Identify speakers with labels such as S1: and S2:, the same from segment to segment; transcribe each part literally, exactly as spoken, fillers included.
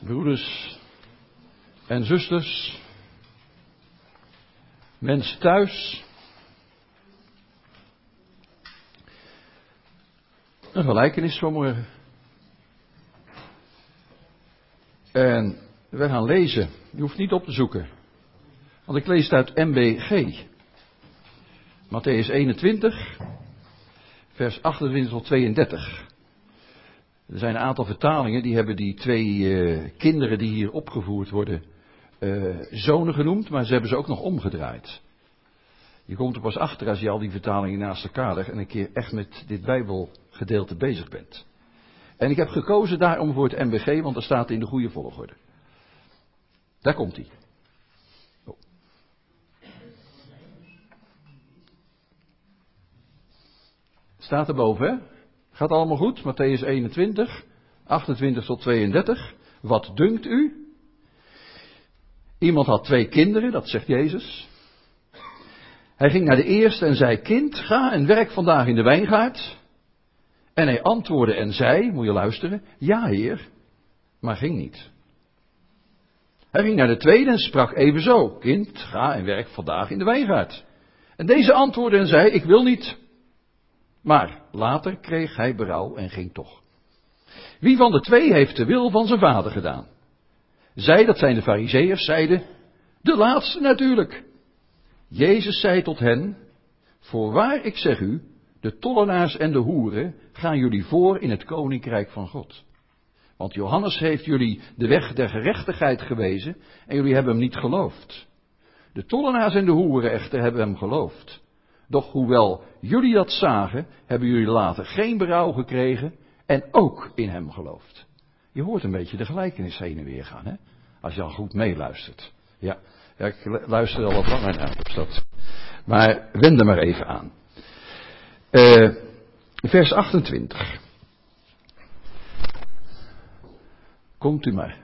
S1: Broeders en zusters, mensen thuis, een gelijkenis vanmorgen. En we gaan lezen, je hoeft niet op te zoeken, want ik lees het uit M B G. Mattheüs eenentwintig, vers achtentwintig tot tweeëndertig. Er zijn een aantal vertalingen die hebben die twee uh, kinderen die hier opgevoerd worden uh, zonen genoemd, maar ze hebben ze ook nog omgedraaid. Je komt er pas achter als je al die vertalingen naast elkaar legt en een keer echt met dit Bijbelgedeelte bezig bent. En ik heb gekozen daarom voor het M B G, want er staat in de goede volgorde. Daar komt hij. Oh. Staat erboven, hè? Gaat allemaal goed? Mattheüs eenentwintig, achtentwintig tot tweeëndertig. Wat dunkt u? Iemand had twee kinderen, dat zegt Jezus. Hij ging naar de eerste en zei: kind, ga en werk vandaag in de wijngaard. En hij antwoordde en zei, moet je luisteren, ja heer, maar ging niet. Hij ging naar de tweede en sprak evenzo: kind, ga en werk vandaag in de wijngaard. En deze antwoordde en zei, ik wil niet. Maar later kreeg hij berouw en ging toch. Wie van de twee heeft de wil van zijn vader gedaan? Zij, dat zijn de Farizeeërs, zeiden, de laatste natuurlijk. Jezus zei tot hen, voorwaar ik zeg u, de tollenaars en de hoeren gaan jullie voor in het koninkrijk van God. Want Johannes heeft jullie de weg der gerechtigheid gewezen en jullie hebben hem niet geloofd. De tollenaars en de hoeren echter hebben hem geloofd. Doch hoewel jullie dat zagen, hebben jullie later geen berouw gekregen en ook in hem geloofd. Je hoort een beetje de gelijkenis heen en weer gaan, hè? Als je al goed meeluistert. Ja, ja, ik luister al wat langer naar op dat. Maar wend er maar even aan. Uh, vers achtentwintig. Komt u maar.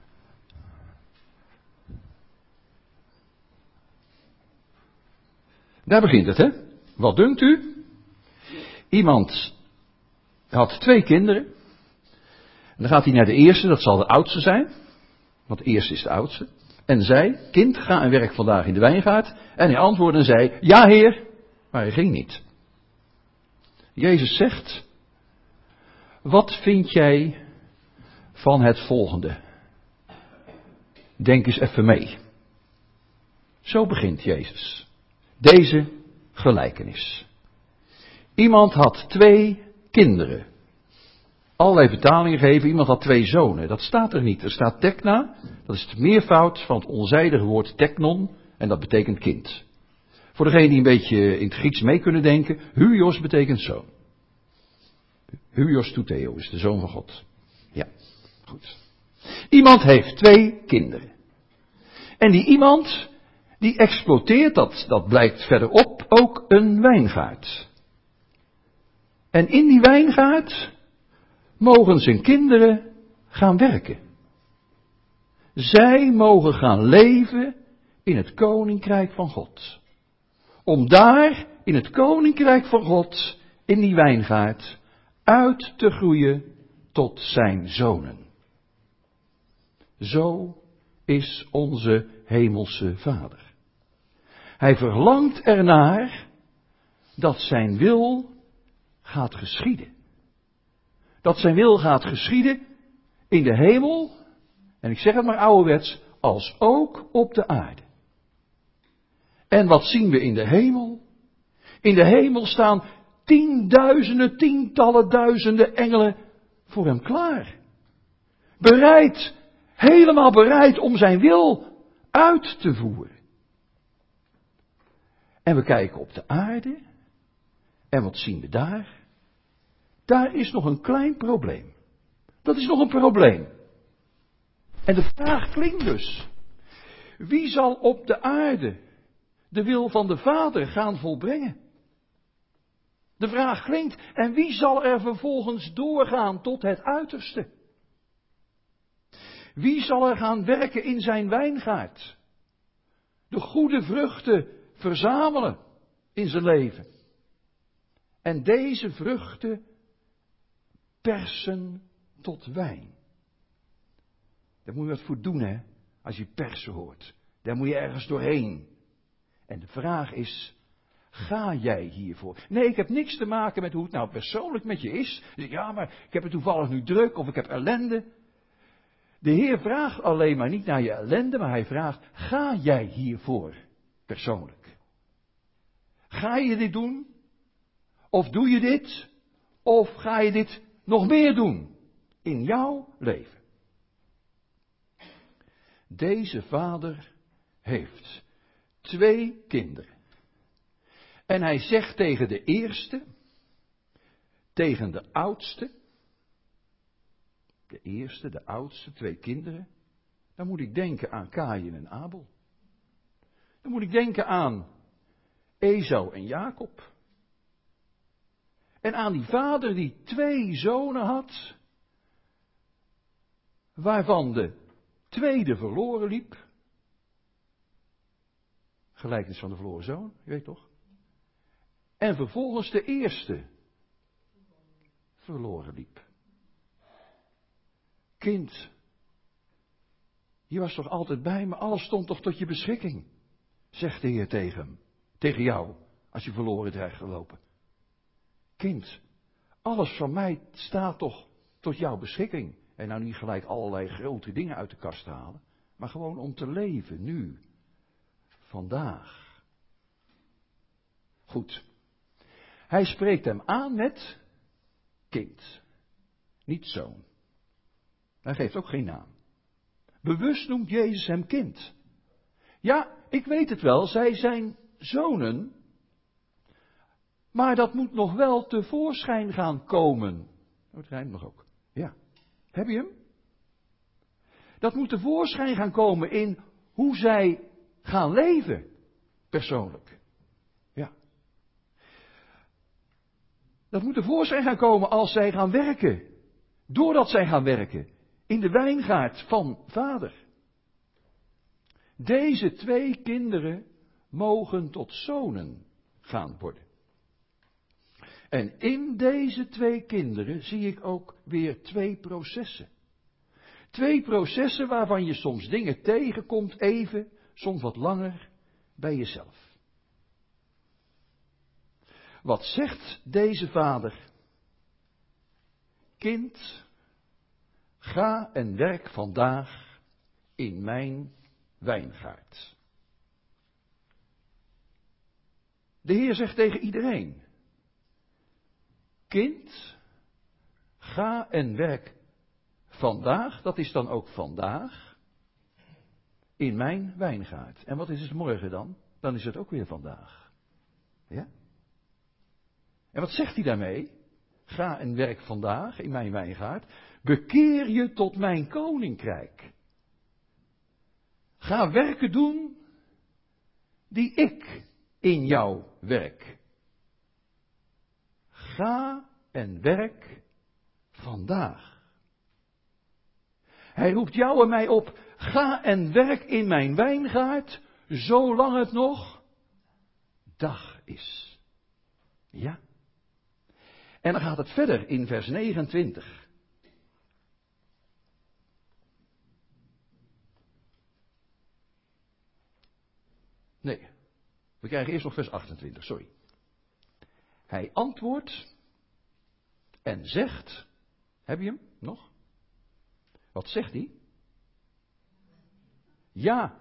S1: Daar begint het, hè? Wat dunkt u? Iemand had twee kinderen. En dan gaat hij naar de eerste, dat zal de oudste zijn. Want de eerste is de oudste. En zei, kind, ga en werk vandaag in de wijngaard. En hij antwoordde en zei, ja heer, maar hij ging niet. Jezus zegt, wat vind jij van het volgende? Denk eens even mee. Zo begint Jezus. Deze gelijkenis. Iemand had twee kinderen. Allerlei vertalingen geven, iemand had twee zonen. Dat staat er niet. Er staat tekna, dat is het meervoud van het onzijdige woord teknon, en dat betekent kind. Voor degenen die een beetje in het Grieks mee kunnen denken, huios betekent zoon. Huios touteo is de zoon van God. Ja, goed. Iemand heeft twee kinderen. En die iemand, die exploiteert, dat, dat blijkt verderop, ook een wijngaard. En in die wijngaard mogen zijn kinderen gaan werken. Zij mogen gaan leven in het koninkrijk van God. Om daar in het koninkrijk van God, in die wijngaard, uit te groeien tot zijn zonen. Zo is onze hemelse Vader. Hij verlangt ernaar dat zijn wil gaat geschieden. Dat zijn wil gaat geschieden in de hemel, en ik zeg het maar ouderwets, als ook op de aarde. En wat zien we in de hemel? In de hemel staan tienduizenden, tientallen duizenden engelen voor hem klaar. Bereid, helemaal bereid om zijn wil uit te voeren. En we kijken op de aarde, en wat zien we daar? Daar is nog een klein probleem. Dat is nog een probleem. En de vraag klinkt dus, wie zal op de aarde de wil van de Vader gaan volbrengen? De vraag klinkt, en wie zal er vervolgens doorgaan tot het uiterste? Wie zal er gaan werken in zijn wijngaard? De goede vruchten verzamelen in zijn leven. En deze vruchten persen tot wijn. Daar moet je wat voor doen, hè. Als je persen hoort. Daar moet je ergens doorheen. En de vraag is, ga jij hiervoor? Nee, ik heb niks te maken met hoe het nou persoonlijk met je is. Ja, maar ik heb het toevallig nu druk of ik heb ellende. De Heer vraagt alleen maar niet naar je ellende, maar hij vraagt, ga jij hiervoor persoonlijk? Ga je dit doen? Of doe je dit? Of ga je dit nog meer doen in jouw leven? Deze vader heeft twee kinderen. En hij zegt tegen de eerste, tegen de oudste, de eerste, de oudste, twee kinderen, dan moet ik denken aan Kaïn en Abel. Dan moet ik denken aan Esau en Jacob. En aan die vader die twee zonen had, waarvan de tweede verloren liep. Gelijkenis van de verloren zoon, je weet toch? En vervolgens de eerste verloren liep. Kind, je was toch altijd bij me, alles stond toch tot je beschikking, zegt de Heer tegen hem, tegen jou, als je verloren dreigt te lopen. Kind, alles van mij staat toch tot jouw beschikking. En nou niet gelijk allerlei grote dingen uit de kast halen, maar gewoon om te leven, nu, vandaag. Goed. Hij spreekt hem aan met kind, niet zoon. Hij geeft ook geen naam. Bewust noemt Jezus hem kind. Ja, ik weet het wel, zij zijn zonen, maar dat moet nog wel tevoorschijn gaan komen. Oh, het rijmt nog ook. Ja. Heb je hem? Dat moet tevoorschijn gaan komen in hoe zij gaan leven, persoonlijk. Ja. Dat moet tevoorschijn gaan komen als zij gaan werken. Doordat zij gaan werken in de wijngaard van vader. Deze twee kinderen mogen tot zonen gaan worden. En in deze twee kinderen zie ik ook weer twee processen. Twee processen waarvan je soms dingen tegenkomt, even, soms wat langer, bij jezelf. Wat zegt deze vader? Kind, ga en werk vandaag in mijn wijngaard. De Heer zegt tegen iedereen: kind, ga en werk vandaag, dat is dan ook vandaag, in mijn wijngaard. En wat is het morgen dan? Dan is het ook weer vandaag. Ja? En wat zegt hij daarmee? Ga en werk vandaag in mijn wijngaard. Bekeer je tot mijn koninkrijk. Ga werken doen die ik in jou werk. Ga en werk vandaag. Hij roept jou en mij op. Ga en werk in mijn wijngaard, zolang het nog dag is. Ja. En dan gaat het verder in vers negenentwintig. Nee, we krijgen eerst nog vers achtentwintig, sorry. Hij antwoordt en zegt, heb je hem nog? Wat zegt hij? Ja.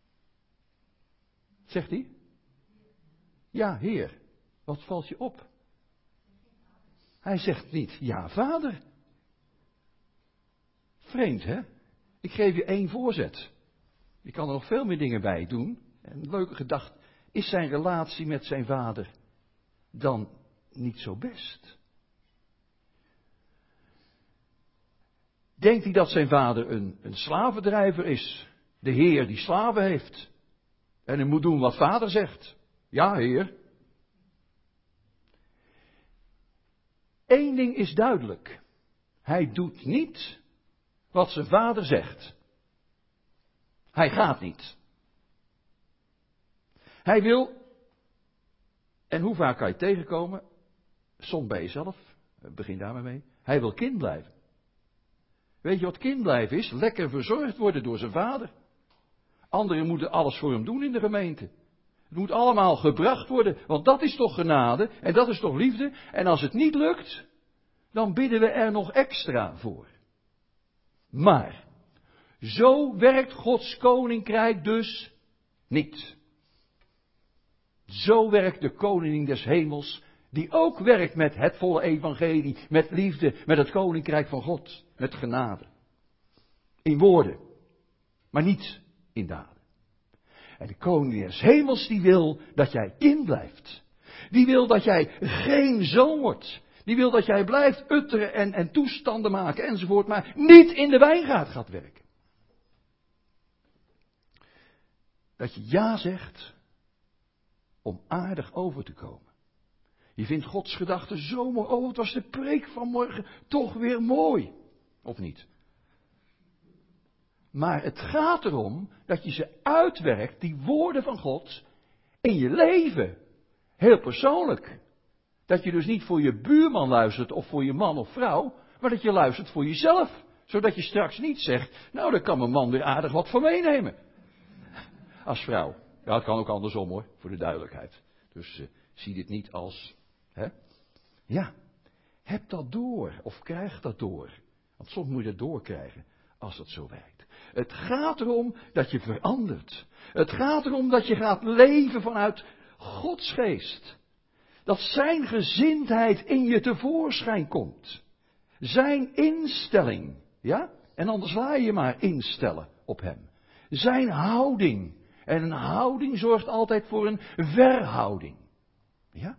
S1: Zegt hij? Ja, Heer. Wat valt je op? Hij zegt niet, ja, Vader. Vreemd, hè? Ik geef je één voorzet. Je kan er nog veel meer dingen bij doen. En een leuke gedachte, is zijn relatie met zijn vader dan niet zo best? Denkt hij dat zijn vader een, een slavendrijver is? De Heer die slaven heeft. En hij moet doen wat vader zegt. Ja, Heer. Eén ding is duidelijk. Hij doet niet wat zijn vader zegt. Hij gaat niet. Hij wil, en hoe vaak kan je tegenkomen, soms bij jezelf, begin daar maar mee, hij wil kind blijven. Weet je wat kindblijven is? Lekker verzorgd worden door zijn vader. Anderen moeten alles voor hem doen in de gemeente. Het moet allemaal gebracht worden, want dat is toch genade en dat is toch liefde. En als het niet lukt, dan bidden we er nog extra voor. Maar, zo werkt Gods koninkrijk dus niet. Zo werkt de koning des hemels, die ook werkt met het volle evangelie, met liefde, met het koninkrijk van God, met genade. In woorden, maar niet in daden. En de koning des hemels die wil dat jij kind blijft. Die wil dat jij geen zoon wordt. Die wil dat jij blijft utteren en, en toestanden maken enzovoort, maar niet in de wijngaard gaat werken. Dat je ja zegt om aardig over te komen. Je vindt Gods gedachten zo mooi. Oh, het was de preek van morgen toch weer mooi. Of niet? Maar het gaat erom dat je ze uitwerkt, die woorden van God, in je leven. Heel persoonlijk. Dat je dus niet voor je buurman luistert of voor je man of vrouw, maar dat je luistert voor jezelf. Zodat je straks niet zegt, nou daar kan mijn man weer aardig wat van meenemen. Als vrouw. Ja, het kan ook andersom hoor, voor de duidelijkheid. Dus uh, zie dit niet als, hè? Ja, heb dat door of krijg dat door. Want soms moet je dat doorkrijgen als dat zo werkt. Het gaat erom dat je verandert. Het gaat erom dat je gaat leven vanuit Gods geest. Dat zijn gezindheid in je tevoorschijn komt. Zijn instelling. Ja? En anders laat je maar instellen op hem. Zijn houding. En een houding zorgt altijd voor een verhouding. Ja?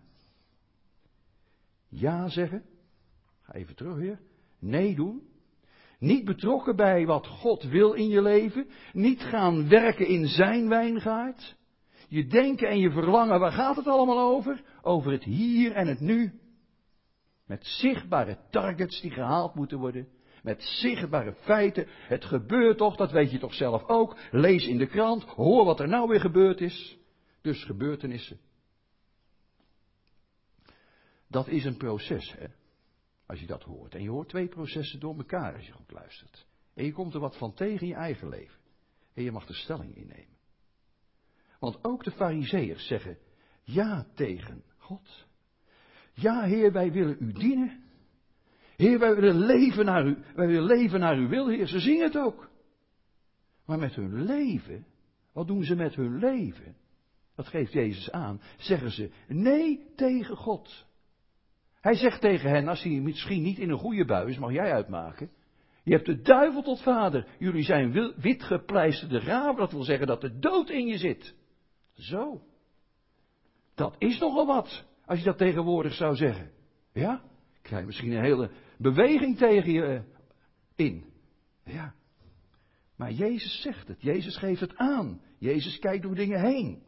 S1: Ja zeggen. Ga even terug weer. Nee doen. Niet betrokken bij wat God wil in je leven. Niet gaan werken in zijn wijngaard. Je denken en je verlangen, waar gaat het allemaal over? Over het hier en het nu. Met zichtbare targets die gehaald moeten worden. Met zichtbare feiten. Het gebeurt toch, dat weet je toch zelf ook. Lees in de krant, hoor wat er nou weer gebeurd is. Dus gebeurtenissen. Dat is een proces, hè. Als je dat hoort. En je hoort twee processen door elkaar als je goed luistert. En je komt er wat van tegen in je eigen leven. En je mag er stelling in nemen. Want ook de farizeeërs zeggen ja tegen God. Ja, Heer, wij willen u dienen. Heer, wij willen leven naar u, wij willen leven naar uw wil, Heer. Ze zingen het ook. Maar met hun leven, wat doen ze met hun leven? Dat geeft Jezus aan. Zeggen ze nee tegen God. Hij zegt tegen hen, als hij misschien niet in een goede bui is, mag jij uitmaken. Je hebt de duivel tot vader. Jullie zijn witgepleisterde raven. Dat wil zeggen dat de dood in je zit. Zo. Dat is nogal wat. Als je dat tegenwoordig zou zeggen. Ja? Krijg je misschien een hele beweging tegen je uh, in. Ja. Maar Jezus zegt het. Jezus geeft het aan. Jezus kijkt door dingen heen.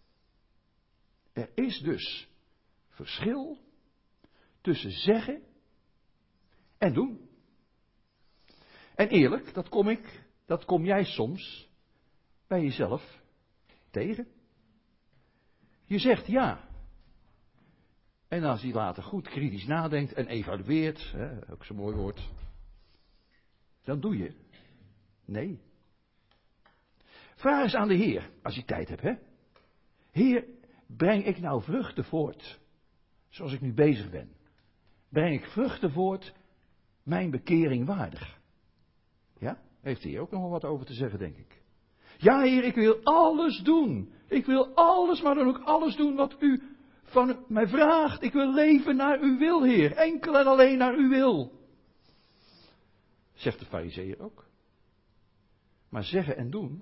S1: Er is dus verschil tussen zeggen en doen. En eerlijk, dat kom ik, dat kom jij soms bij jezelf tegen. Je zegt ja. En als je later goed kritisch nadenkt en evalueert, hè, ook zo'n mooi woord, dan doe je nee. Vraag eens aan de Heer, als je tijd hebt, hè. Heer, breng ik nou vruchten voort, zoals ik nu bezig ben? Breng ik vruchten voort, mijn bekering waardig? Ja, heeft de Heer ook nog wel wat over te zeggen, denk ik. Ja, Heer, ik wil alles doen. Ik wil alles, maar dan ook alles doen wat u van mij vraagt. Ik wil leven naar uw wil, Heer. Enkel en alleen naar uw wil. Zegt de farizeeër ook. Maar zeggen en doen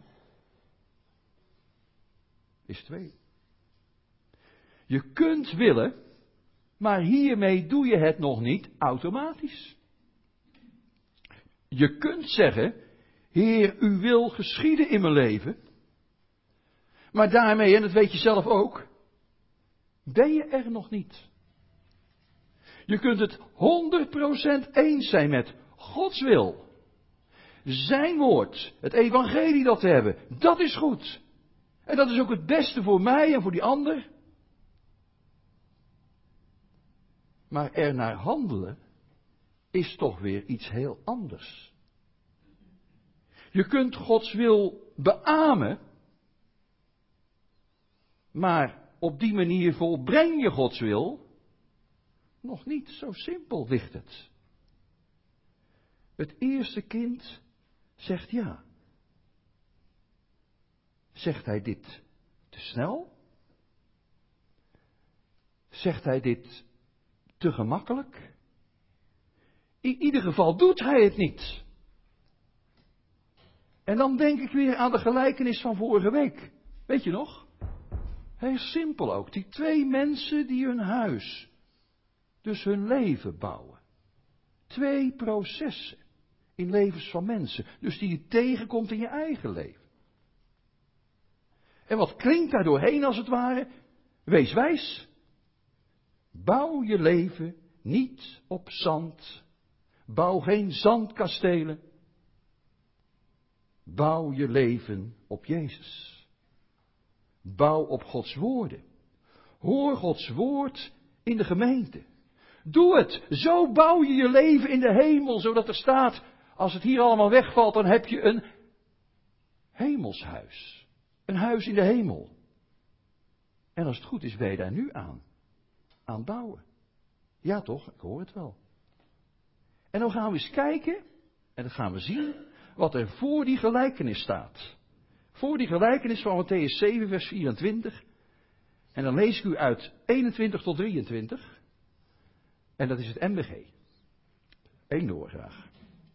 S1: is twee. Je kunt willen, maar hiermee doe je het nog niet automatisch. Je kunt zeggen, Heer, uw wil geschieden in mijn leven. Maar daarmee, en dat weet je zelf ook, ben je er nog niet. Je kunt het honderd procent eens zijn met Gods wil. Zijn woord, het evangelie dat we hebben, dat is goed. En dat is ook het beste voor mij en voor die ander. Maar er naar handelen is toch weer iets heel anders. Je kunt Gods wil beamen, maar op die manier volbreng je Gods wil nog niet. Zo simpel ligt het. Het eerste kind zegt ja. Zegt hij dit te snel? Zegt hij dit te gemakkelijk? In ieder geval doet hij het niet. En dan denk ik weer aan de gelijkenis van vorige week. Weet je nog? Heel simpel ook. Die twee mensen die hun huis, dus hun leven bouwen. Twee processen in levens van mensen. Dus die je tegenkomt in je eigen leven. En wat klinkt daar doorheen als het ware? Wees wijs. Bouw je leven niet op zand. Bouw geen zandkastelen. Bouw je leven op Jezus. Bouw op Gods woorden. Hoor Gods woord in de gemeente. Doe het. Zo bouw je je leven in de hemel, zodat er staat, als het hier allemaal wegvalt, dan heb je een hemelshuis. Een huis in de hemel. En als het goed is, ben je daar nu aan. Aan bouwen. Ja toch, ik hoor het wel. En dan gaan we eens kijken, en dan gaan we zien, wat er voor die gelijkenis staat. Voor die gelijkenis van Mattheüs zeven, vers vierentwintig. En dan lees ik u uit eenentwintig tot drieëntwintig. En dat is het M B G. Eén door graag.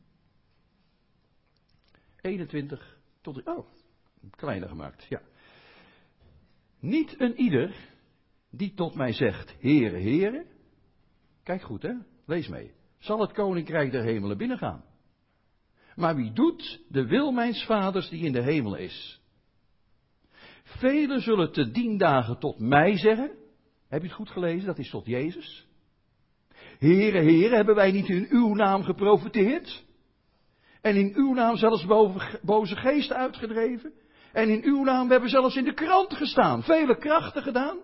S1: eenentwintig tot... Oh, kleiner gemaakt, ja. Niet een ieder die tot mij zegt, Heere, Heere. Kijk goed, hè. Lees mee. Zal het koninkrijk der hemelen binnengaan. Maar wie doet de wil mijns vaders die in de hemel is. Velen zullen te dien dagen tot mij zeggen. Heb je het goed gelezen? Dat is tot Jezus. Heere, Heere, hebben wij niet in uw naam geprofeteerd? En in uw naam zelfs boze geesten uitgedreven? En in uw naam hebben we zelfs in de krant gestaan. Vele krachten gedaan.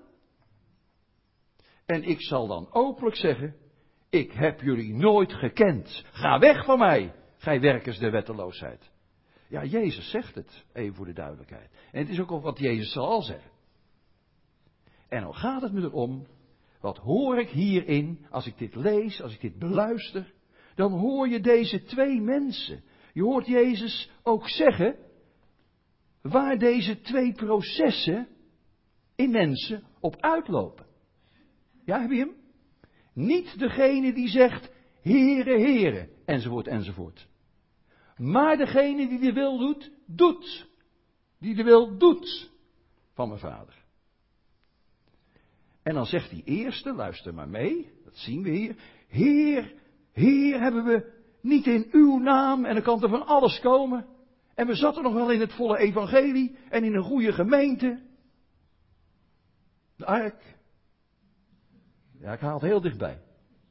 S1: En ik zal dan openlijk zeggen, ik heb jullie nooit gekend. Ga weg van mij, gij werkers der wetteloosheid. Ja, Jezus zegt het, even voor de duidelijkheid. En het is ook al wat Jezus zal zeggen. En dan gaat het me erom, wat hoor ik hierin, als ik dit lees, als ik dit beluister, dan hoor je deze twee mensen. Je hoort Jezus ook zeggen, waar deze twee processen in mensen op uitlopen. Ja, heb je hem? Niet degene die zegt, Heere, Heere, enzovoort, enzovoort. Maar degene die de wil doet, doet. Die de wil doet van mijn vader. En dan zegt die eerste, luister maar mee, dat zien we hier. Heer, Heer, hebben we niet in uw naam, en dan kan er van alles komen. En we zaten nog wel in het volle evangelie en in een goede gemeente. De ark. Ja, ik haal het heel dichtbij.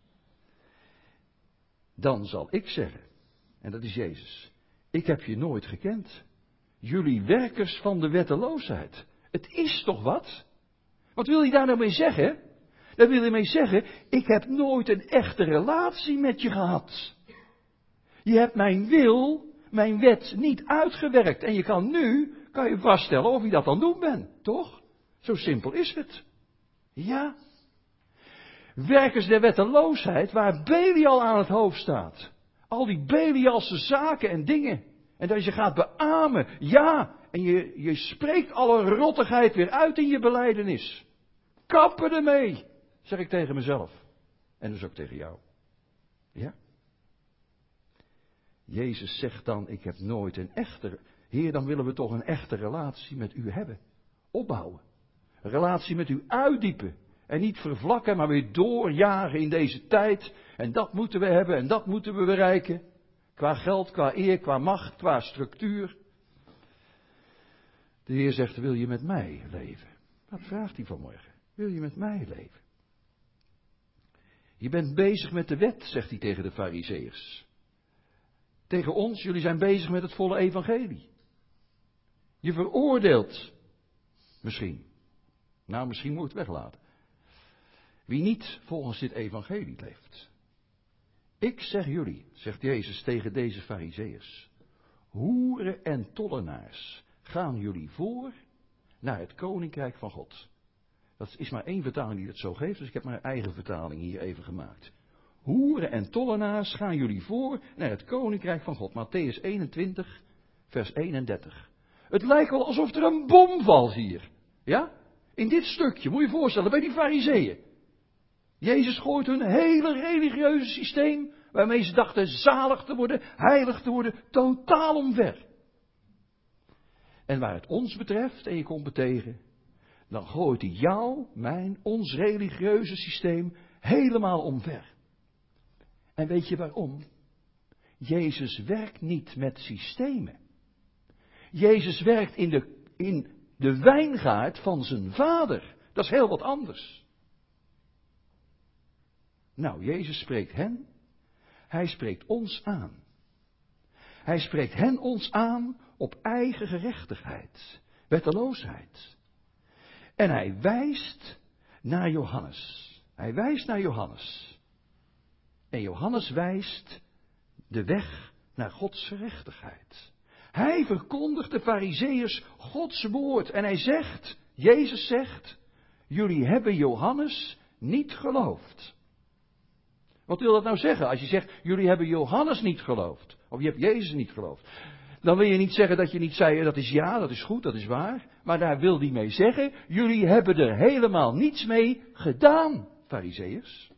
S1: Dan zal ik zeggen, en dat is Jezus, ik heb je nooit gekend. Jullie werkers van de wetteloosheid. Het is toch wat? Wat wil je daar nou mee zeggen? Daar wil je mee zeggen, ik heb nooit een echte relatie met je gehad. Je hebt mijn wil, mijn wet niet uitgewerkt. En je kan nu, kan je vaststellen of je dat aan doen bent. Toch? Zo simpel is het. Ja. Werkers der wetteloosheid, waar Belial aan het hoofd staat. Al die Belialse zaken en dingen. En dat je gaat beamen. Ja. En je, je spreekt alle rottigheid weer uit in je belijdenis. Kappen ermee. Zeg ik tegen mezelf. En dus ook tegen jou. Ja. Jezus zegt dan, ik heb nooit een echte... Heer, dan willen we toch een echte relatie met u hebben. Opbouwen. Een relatie met u uitdiepen. En niet vervlakken, maar weer doorjagen in deze tijd. En dat moeten we hebben en dat moeten we bereiken. Qua geld, qua eer, qua macht, qua structuur. De Heer zegt, wil je met mij leven? Dat vraagt hij vanmorgen. Wil je met mij leven? Je bent bezig met de wet, zegt hij tegen de Farizeeërs. Tegen ons, jullie zijn bezig met het volle evangelie. Je veroordeelt. Misschien. Nou, misschien moet je het weglaten. Wie niet volgens dit evangelie leeft. Ik zeg jullie, zegt Jezus tegen deze Farizeeërs. hoeren en tollenaars gaan jullie voor naar het koninkrijk van God. Dat is maar één vertaling die het zo geeft, dus ik heb mijn eigen vertaling hier even gemaakt. Hoeren en tollenaars gaan jullie voor naar het koninkrijk van God. Mattheüs eenentwintig, vers eenendertig. Het lijkt wel alsof er een bom valt hier. Ja? In dit stukje, moet je je voorstellen, bij die fariseeën. Jezus gooit hun hele religieuze systeem, waarmee ze dachten zalig te worden, heilig te worden, totaal omver. En waar het ons betreft, en je komt me tegen, dan gooit hij jou, mijn, ons religieuze systeem helemaal omver. En weet je waarom? Jezus werkt niet met systemen. Jezus werkt in de, in de wijngaard van zijn Vader. Dat is heel wat anders. Nou, Jezus spreekt hen. Hij spreekt ons aan. Hij spreekt hen ons aan op eigen gerechtigheid, wetteloosheid. En hij wijst naar Johannes. Hij wijst naar Johannes. En Johannes wijst de weg naar Gods gerechtigheid. Hij verkondigt de Farizeeërs Gods woord. En hij zegt, Jezus zegt, jullie hebben Johannes niet geloofd. Wat wil dat nou zeggen als je zegt, jullie hebben Johannes niet geloofd? Of je hebt Jezus niet geloofd? Dan wil je niet zeggen dat je niet zei, dat is ja, dat is goed, dat is waar. Maar daar wil hij mee zeggen, jullie hebben er helemaal niets mee gedaan, Farizeeërs.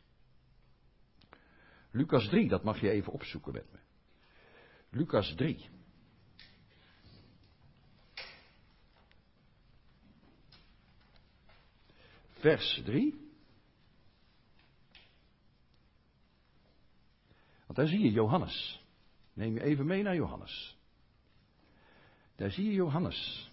S1: Lucas drie, dat mag je even opzoeken met me. Lucas drie. Vers drie. Want daar zie je Johannes. Neem je even mee naar Johannes. Daar zie je Johannes.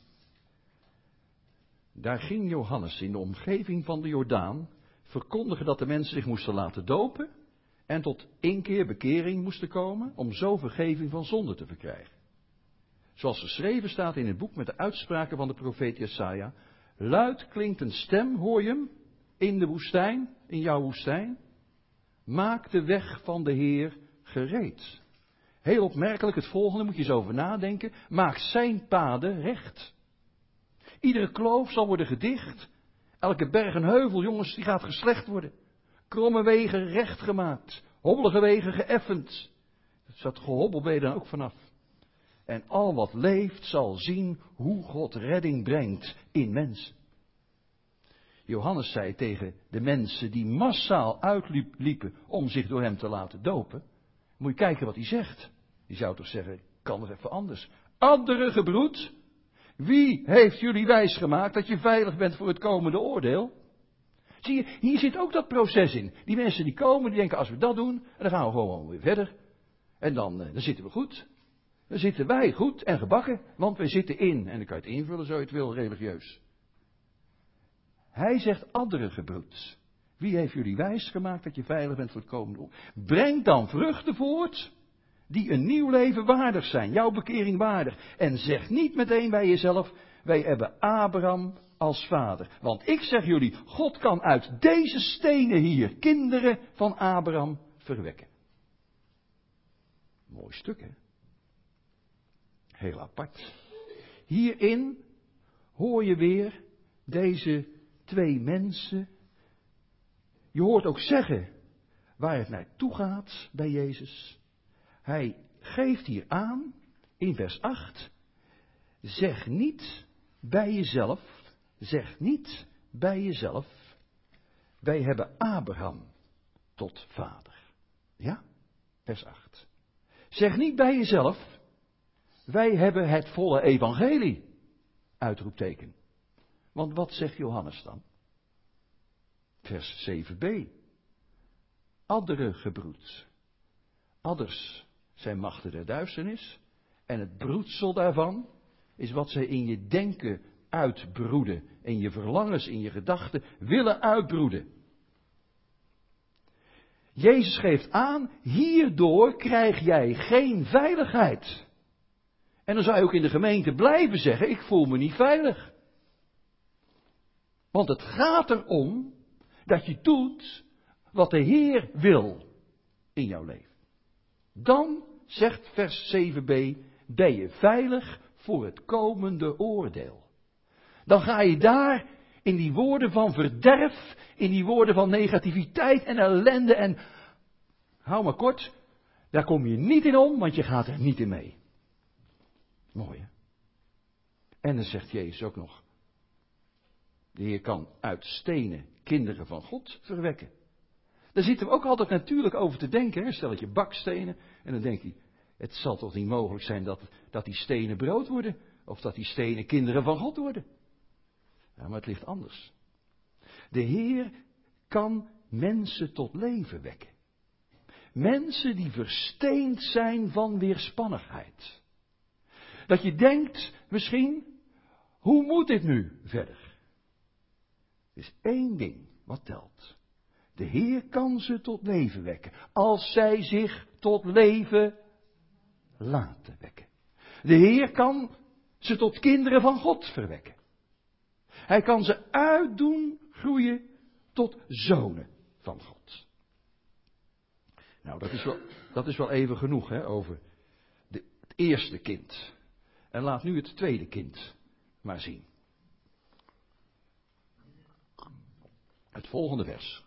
S1: Daar ging Johannes in de omgeving van de Jordaan verkondigen dat de mensen zich moesten laten dopen en tot inkeer, bekering moesten komen om zo vergeving van zonde te verkrijgen. Zoals geschreven staat in het boek met de uitspraken van de profeet Jesaja. Luid klinkt een stem, hoor je hem, in de woestijn, in jouw woestijn. Maak de weg van de Heer gereed. Heel opmerkelijk, het volgende moet je eens over nadenken. Maak zijn paden recht. Iedere kloof zal worden gedicht. Elke berg en heuvel, jongens, die gaat geslecht worden. Kromme wegen recht gemaakt. Hobbelige wegen geëffend. Dat gehobbel ben je dan ook vanaf. En al wat leeft zal zien hoe God redding brengt in mensen. Johannes zei tegen de mensen die massaal uitliepen om zich door hem te laten dopen. Moet je kijken wat hij zegt. Die zou toch zeggen, kan er even anders. Andere gebroed, wie heeft jullie wijsgemaakt dat je veilig bent voor het komende oordeel? Zie je, hier zit ook dat proces in. Die mensen die komen, die denken als we dat doen, en dan gaan we gewoon weer verder. En dan, dan zitten we goed. Dan zitten wij goed en gebakken, want we zitten in, en dan kan je het invullen zo je het wil, religieus. Hij zegt andere gebroed. Wie heeft jullie wijs gemaakt dat je veilig bent voor het komende oordeel? Breng dan vruchten voort die een nieuw leven waardig zijn, jouw bekering waardig. En zeg niet meteen bij jezelf, wij hebben Abraham als vader. Want ik zeg jullie, God kan uit deze stenen hier kinderen van Abraham verwekken. Mooi stuk, hè? Heel apart. Hierin hoor je weer deze twee mensen. Je hoort ook zeggen waar het naartoe gaat bij Jezus. Hij geeft hier aan, in vers acht, zeg niet bij jezelf, zeg niet bij jezelf, wij hebben Abraham tot vader. Ja, vers acht. Zeg niet bij jezelf, wij hebben het volle evangelie, uitroepteken. Want wat zegt Johannes dan? Vers zeven b. Addere gebroed. Adders zijn machten der duisternis. En het broedsel daarvan is wat zij in je denken uitbroeden. In je verlangens, in je gedachten willen uitbroeden. Jezus geeft aan, hierdoor krijg jij geen veiligheid. En dan zou je ook in de gemeente blijven zeggen, ik voel me niet veilig. Want het gaat erom dat je doet wat de Heer wil in jouw leven. Dan, zegt vers zeven b, ben je veilig voor het komende oordeel. Dan ga je daar in die woorden van verderf, in die woorden van negativiteit en ellende en, hou maar kort, daar kom je niet in om, want je gaat er niet in mee. Mooi hè? En dan zegt Jezus ook nog, de Heer kan uit stenen kinderen van God verwekken. Daar zitten we ook altijd natuurlijk over te denken. Hè? Stel dat je bakstenen en dan denk je, het zal toch niet mogelijk zijn dat, dat die stenen brood worden. Of dat die stenen kinderen van God worden. Ja, maar het ligt anders. De Heer kan mensen tot leven wekken. Mensen die versteend zijn van weerspannigheid. Dat je denkt misschien, hoe moet dit nu verder? Er is één ding wat telt. De Heer kan ze tot leven wekken. Als zij zich tot leven laten wekken. De Heer kan ze tot kinderen van God verwekken. Hij kan ze uitdoen groeien tot zonen van God. Nou, dat is wel, dat is wel even genoeg hè, over de, het eerste kind. En laat nu het tweede kind maar zien. Het volgende vers.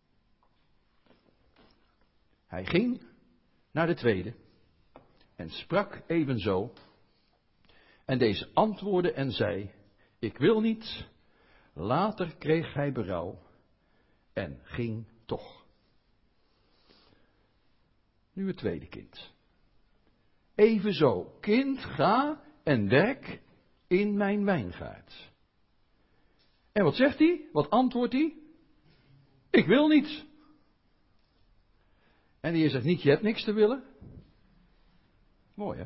S1: Hij ging naar de tweede en sprak evenzo. En deze antwoordde en zei, ik wil niet. Later kreeg hij berouw en ging toch. Nu het tweede kind. Evenzo, kind, ga en werk in mijn wijngaard. En wat zegt hij? Wat antwoordt hij? Ik wil niet. En die zegt niet, je hebt niks te willen. Mooi hè?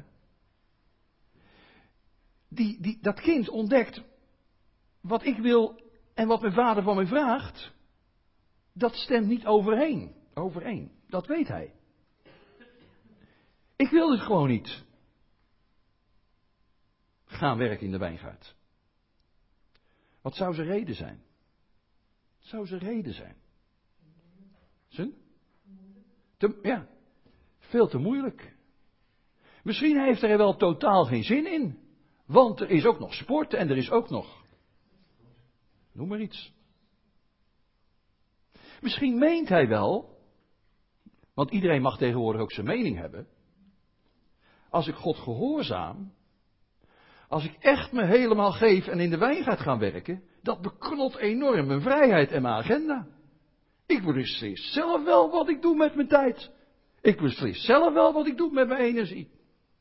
S1: Die, die, dat kind ontdekt, wat ik wil en wat mijn vader van mij vraagt, dat stemt niet overeen. Overeen. Dat weet hij. Ik wil het gewoon niet. Gaan werken in de wijngaard. Wat zou zijn reden zijn? Wat zou zijn reden zijn? Zijn? Te, ja, veel te moeilijk. Misschien heeft hij er wel totaal geen zin in. Want er is ook nog sport en er is ook nog, noem maar iets. Misschien meent hij wel, want iedereen mag tegenwoordig ook zijn mening hebben. Als ik God gehoorzaam, als ik echt me helemaal geef en in de wijngaard ga werken, dat beknot enorm mijn vrijheid en mijn agenda. Ik beslis zelf wel wat ik doe met mijn tijd. Ik beslis zelf wel wat ik doe met mijn energie.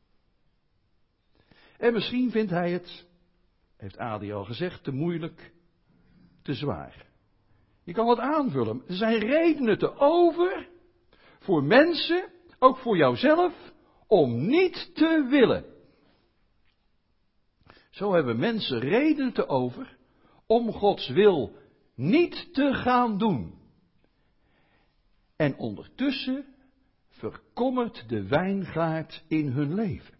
S1: En misschien vindt hij het, heeft Adi al gezegd, te moeilijk, te zwaar. Je kan wat aanvullen. Er zijn redenen te over voor mensen, ook voor jouzelf, om niet te willen. Zo hebben mensen redenen te over om Gods wil niet te gaan doen. En ondertussen verkommert de wijngaard in hun leven.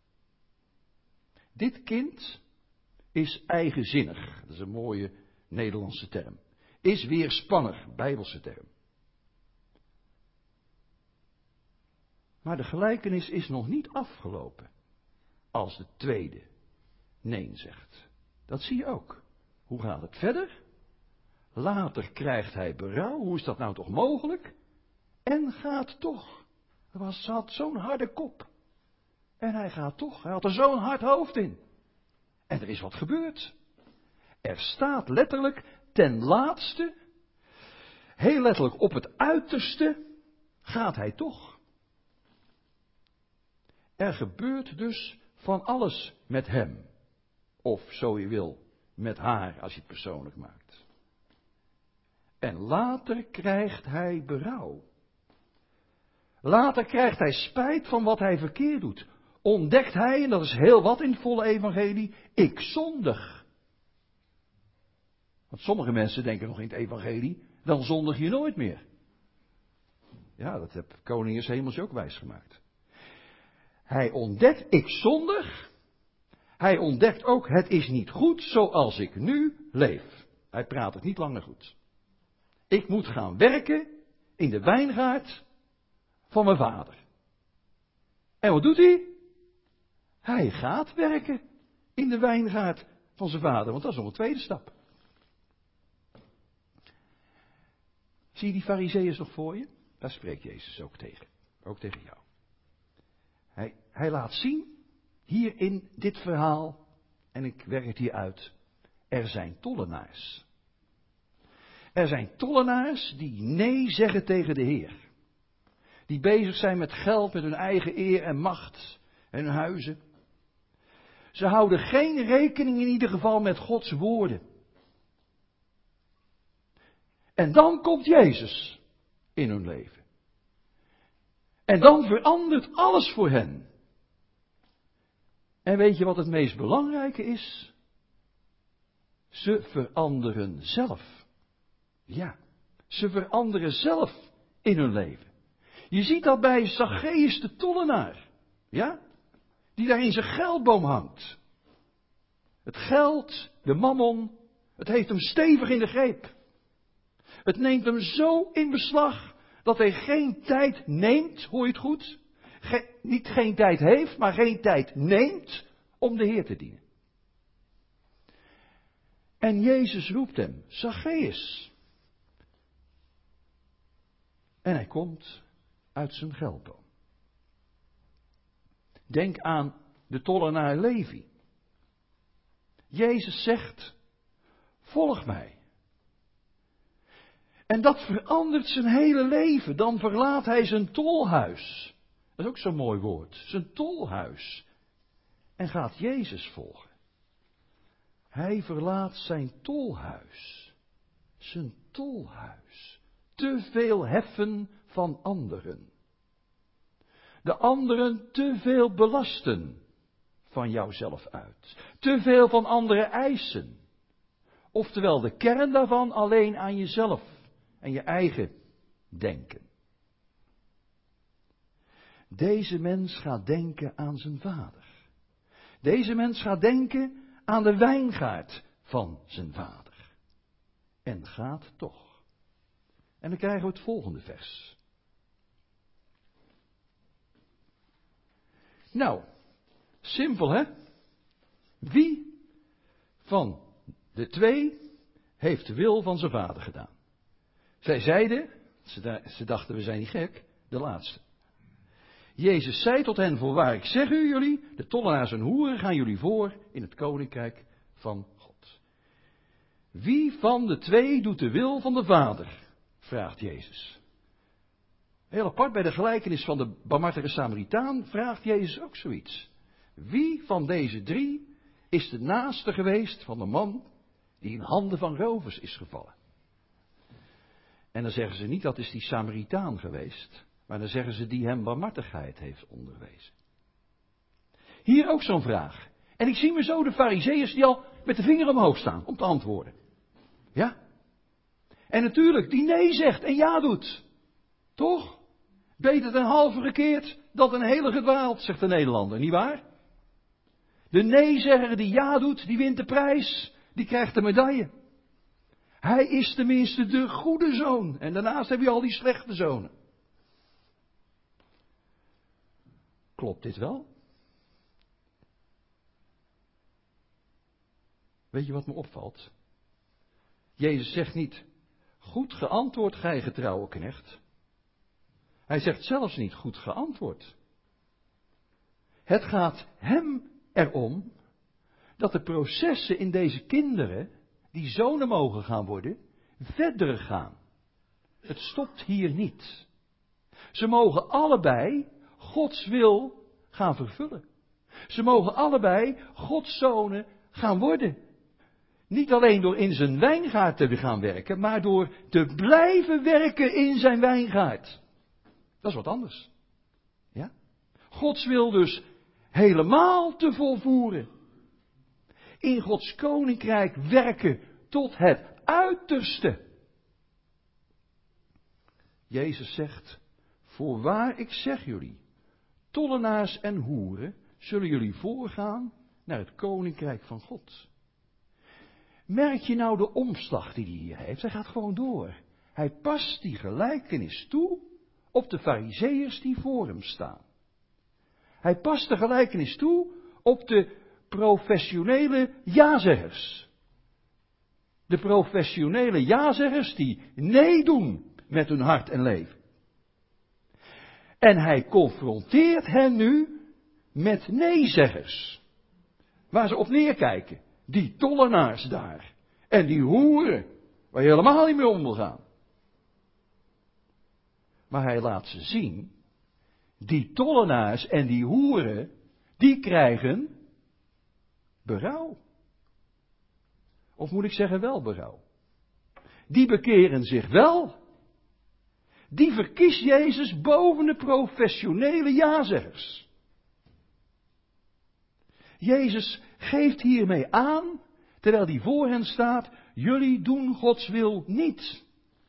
S1: Dit kind is eigenzinnig. Dat is een mooie Nederlandse term. Is weerspannig, Bijbelse term. Maar de gelijkenis is nog niet afgelopen. Als de tweede nee zegt. Dat zie je ook. Hoe gaat het verder? Later krijgt hij berouw. Hoe is dat nou toch mogelijk? En gaat toch. Hij was, had zo'n harde kop. En hij gaat toch. Hij had er zo'n hard hoofd in. En er is wat gebeurd. Er staat letterlijk ten laatste, heel letterlijk op het uiterste, gaat hij toch. Er gebeurt dus van alles met hem. Of zo je wil, met haar, als je het persoonlijk maakt. En later krijgt hij berouw. Later krijgt hij spijt van wat hij verkeerd doet. Ontdekt hij, en dat is heel wat in het volle evangelie, ik zondig. Want sommige mensen denken nog in het evangelie, dan zondig je nooit meer. Ja, dat heb Koning Hemels ook wijsgemaakt. Hij ontdekt, ik zondig. Hij ontdekt ook, het is niet goed zoals ik nu leef. Hij praat het niet langer goed. Ik moet gaan werken in de wijngaard van mijn vader. En wat doet hij? Hij gaat werken in de wijngaard van zijn vader, want dat is nog een tweede stap. Zie je die farizeeërs nog voor je? Daar spreekt Jezus ook tegen. Ook tegen jou. Hij, hij laat zien, hier in dit verhaal, en ik werk het hier uit, er zijn tollenaars. Er zijn tollenaars die nee zeggen tegen de Heer. Die bezig zijn met geld, met hun eigen eer en macht en hun huizen. Ze houden geen rekening in ieder geval met Gods woorden. En dan komt Jezus in hun leven. En dan verandert alles voor hen. En weet je wat het meest belangrijke is? Ze veranderen zelf. Ja, ze veranderen zelf in hun leven. Je ziet dat bij Zacchaeus de tollenaar. Ja? Die daar in zijn geldboom hangt. Het geld, de mammon, het heeft hem stevig in de greep. Het neemt hem zo in beslag dat hij geen tijd neemt, hoor je het goed? Ge- niet geen tijd heeft, maar geen tijd neemt om de Heer te dienen. En Jezus roept hem, Zacchaeus. En hij komt uit zijn geldboom. Denk aan de tollenaar Levi. Jezus zegt, volg mij. En dat verandert zijn hele leven. Dan verlaat hij zijn tolhuis. Dat is ook zo'n mooi woord. Zijn tolhuis. En gaat Jezus volgen. Hij verlaat zijn tolhuis. Zijn tolhuis. Te veel heffen van anderen. De anderen te veel belasten van jouzelf uit. Te veel van anderen eisen. Oftewel de kern daarvan alleen aan jezelf en je eigen denken. Deze mens gaat denken aan zijn vader. Deze mens gaat denken aan de wijngaard van zijn vader. En gaat toch. En dan krijgen we het volgende vers. Nou, simpel hè? Wie van de twee heeft de wil van zijn vader gedaan? Zij zeiden, ze, ze dachten we zijn niet gek, de laatste. Jezus zei tot hen, voorwaar ik zeg u jullie, de tollenaars en hoeren gaan jullie voor in het koninkrijk van God. Wie van de twee doet de wil van de vader? Vraagt Jezus. Heel apart, bij de gelijkenis van de barmhartige Samaritaan vraagt Jezus ook zoiets. Wie van deze drie is de naaste geweest van de man die in handen van rovers is gevallen? En dan zeggen ze niet dat is die Samaritaan geweest, maar dan zeggen ze die hem barmhartigheid heeft onderwezen. Hier ook zo'n vraag. En ik zie me zo de farizeeërs die al met de vinger omhoog staan om te antwoorden. Ja? En natuurlijk, die nee zegt en ja doet. Toch? Beter een halve gekeerd dan een hele gedwaald, zegt de Nederlander, nietwaar? De nee-zegger die ja doet, die wint de prijs, die krijgt de medaille. Hij is tenminste de goede zoon. En daarnaast heb je al die slechte zonen. Klopt dit wel? Weet je wat me opvalt? Jezus zegt niet, goed geantwoord gij getrouwe knecht. Hij zegt zelfs niet goed geantwoord. Het gaat hem erom dat de processen in deze kinderen, die zonen mogen gaan worden, verder gaan. Het stopt hier niet. Ze mogen allebei Gods wil gaan vervullen. Ze mogen allebei Gods zonen gaan worden. Niet alleen door in zijn wijngaard te gaan werken, maar door te blijven werken in zijn wijngaard. Dat is wat anders. Ja? Gods wil dus helemaal te volvoeren. In Gods koninkrijk werken tot het uiterste. Jezus zegt, voorwaar ik zeg jullie, tollenaars en hoeren zullen jullie voorgaan naar het koninkrijk van God. Merk je nou de omslag die hij hier heeft? Hij gaat gewoon door. Hij past die gelijkenis toe op de farizeeërs die voor hem staan. Hij past de gelijkenis toe op de professionele ja-zeggers. De professionele ja-zeggers die nee doen met hun hart en leven. En hij confronteert hen nu met nee-zeggers. Waar ze op neerkijken. Die tollenaars daar. En die hoeren. Waar je helemaal niet mee om wil gaan. Maar hij laat ze zien. Die tollenaars en die hoeren. Die krijgen berouw. Of moet ik zeggen wel berouw. Die bekeren zich wel. Die verkiest Jezus boven de professionele ja-zeggers. Jezus geeft hiermee aan, terwijl hij voor hen staat, jullie doen Gods wil niet.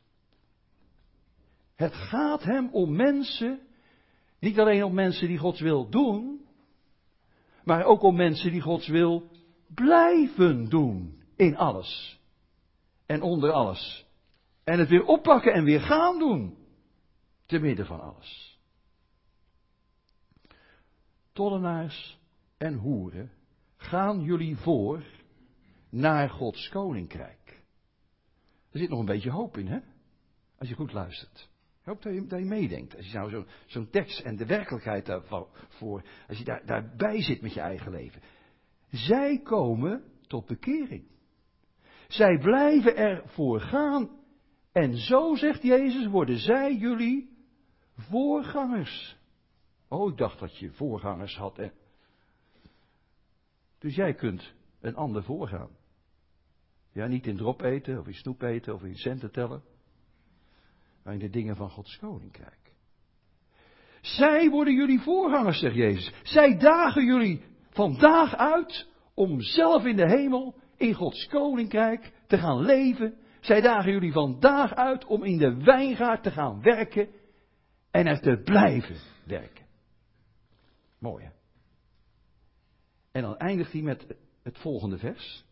S1: Het gaat hem om mensen, niet alleen om mensen die Gods wil doen, maar ook om mensen die Gods wil blijven doen in alles. En onder alles. En het weer oppakken en weer gaan doen. Te midden van alles. Tollenaars en hoeren, gaan jullie voor naar Gods koninkrijk. Er zit nog een beetje hoop in, hè? Als je goed luistert. Ik hoop dat je, dat je meedenkt. Als je nou zo, zo'n tekst en de werkelijkheid daarvoor, als je daar, daarbij zit met je eigen leven. Zij komen tot bekering. Zij blijven ervoor gaan. En zo, zegt Jezus, worden zij jullie voorgangers. Oh, ik dacht dat je voorgangers had. Hè? Dus jij kunt een ander voorgaan. Ja, niet in drop eten, of in snoep eten, of in centen tellen. Maar in de dingen van Gods koninkrijk. Zij worden jullie voorgangers, zegt Jezus. Zij dagen jullie vandaag uit om zelf in de hemel, in Gods koninkrijk, te gaan leven. Zij dagen jullie vandaag uit om in de wijngaard te gaan werken en er te blijven werken. Mooi, hè? En dan eindigt hij met het volgende vers.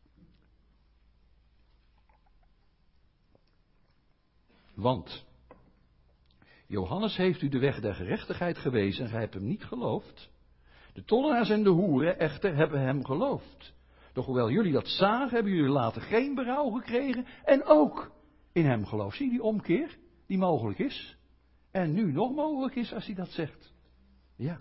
S1: Want Johannes heeft u de weg der gerechtigheid gewezen en gij hebt hem niet geloofd. De tollenaars en de hoeren echter hebben hem geloofd. Doch hoewel jullie dat zagen, hebben jullie later geen berouw gekregen en ook in hem geloofd. Zie je die omkeer die mogelijk is? En nu nog mogelijk is als hij dat zegt. Ja.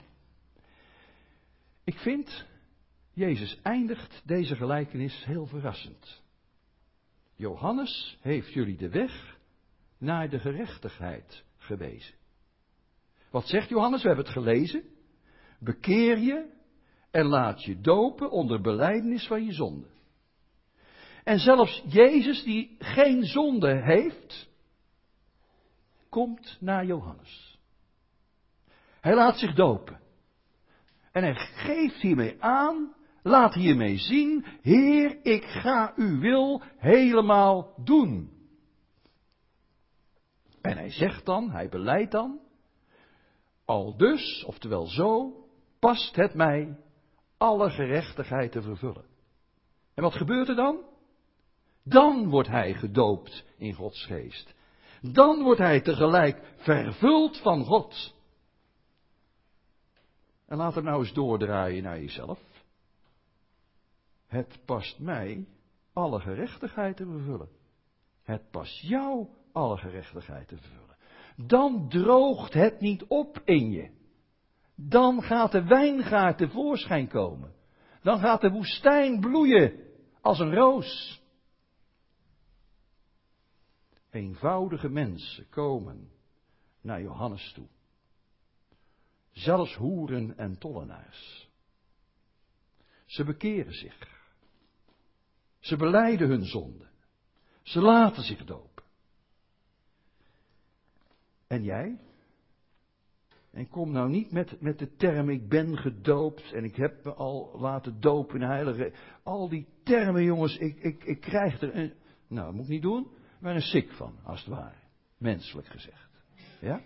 S1: Ik vind, Jezus eindigt deze gelijkenis heel verrassend. Johannes heeft jullie de weg naar de gerechtigheid gewezen. Wat zegt Johannes? We hebben het gelezen. Bekeer je en laat je dopen onder belijdenis van je zonde. En zelfs Jezus, die geen zonde heeft, komt naar Johannes. Hij laat zich dopen. En hij geeft hiermee aan, laat hiermee zien, Heer, ik ga uw wil helemaal doen. En hij zegt dan, hij beleidt dan, al dus, oftewel zo, past het mij alle gerechtigheid te vervullen. En wat gebeurt er dan? Dan wordt hij gedoopt in Gods geest. Dan wordt hij tegelijk vervuld van God. En laat hem nou eens doordraaien naar jezelf. Het past mij alle gerechtigheid te vervullen. Het past jou alle gerechtigheid te vervullen. Dan droogt het niet op in je. Dan gaat de wijngaard tevoorschijn komen. Dan gaat de woestijn bloeien als een roos. Eenvoudige mensen komen naar Johannes toe. Zelfs hoeren en tollenaars. Ze bekeren zich. Ze belijden hun zonde. Ze laten zich dopen. En jij? En kom nou niet met, met de term ik ben gedoopt en ik heb me al laten dopen in de heilige. Al die termen jongens, ik, ik, ik krijg er een, nou dat moet ik niet doen, maar een sik van, als het ware. Menselijk gezegd. Ja?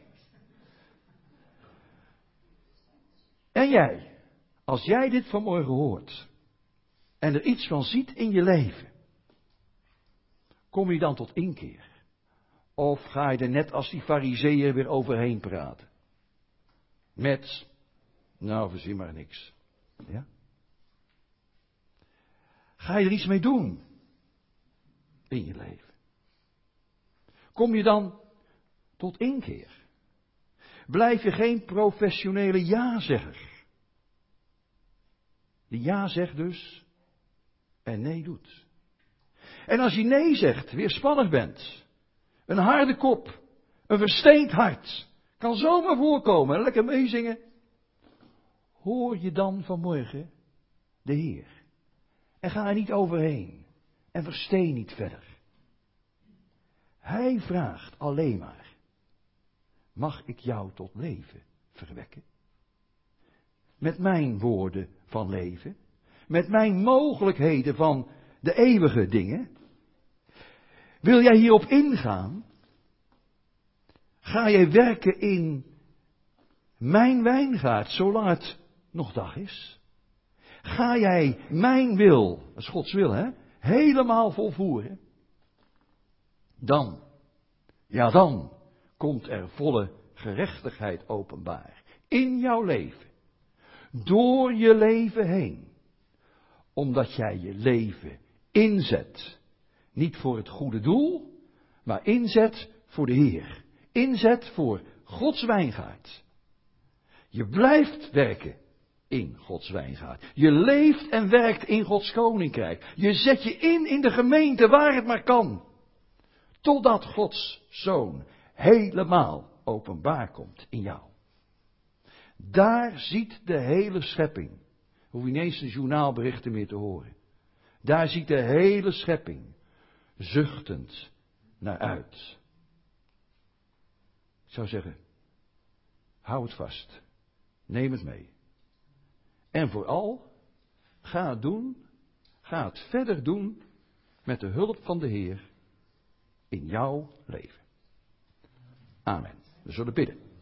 S1: En jij, als jij dit vanmorgen hoort en er iets van ziet in je leven, kom je dan tot inkeer? Of ga je er net als die farizeeën weer overheen praten? Met, nou verzin maar niks. Ja? Ga je er iets mee doen in je leven? Kom je dan tot inkeer? Blijf je geen professionele ja-zegger? Die ja zegt dus en nee doet. En als je nee zegt, weerspannig bent, een harde kop, een versteend hart, kan zomaar voorkomen, lekker meezingen. Hoor je dan vanmorgen de Heer en ga er niet overheen en versteen niet verder. Hij vraagt alleen maar, mag ik jou tot leven verwekken? Met mijn woorden van leven, met mijn mogelijkheden van de eeuwige dingen. Wil jij hierop ingaan? Ga jij werken in mijn wijngaard, zolang het nog dag is? Ga jij mijn wil, dat is Gods wil, hè, helemaal volvoeren? Dan, ja dan, komt er volle gerechtigheid openbaar in jouw leven. Door je leven heen. Omdat jij je leven inzet. Niet voor het goede doel, maar inzet voor de Heer. Inzet voor Gods wijngaard. Je blijft werken in Gods wijngaard. Je leeft en werkt in Gods koninkrijk. Je zet je in in de gemeente waar het maar kan. Totdat Gods Zoon helemaal openbaar komt in jou. Daar ziet de hele schepping. Hoef je niet eens de journaalberichten meer te horen. Daar ziet de hele schepping zuchtend naar uit. Ik zou zeggen, hou het vast. Neem het mee. En vooral, ga het doen. Ga het verder doen met de hulp van de Heer in jouw leven. Amen. We zullen bidden.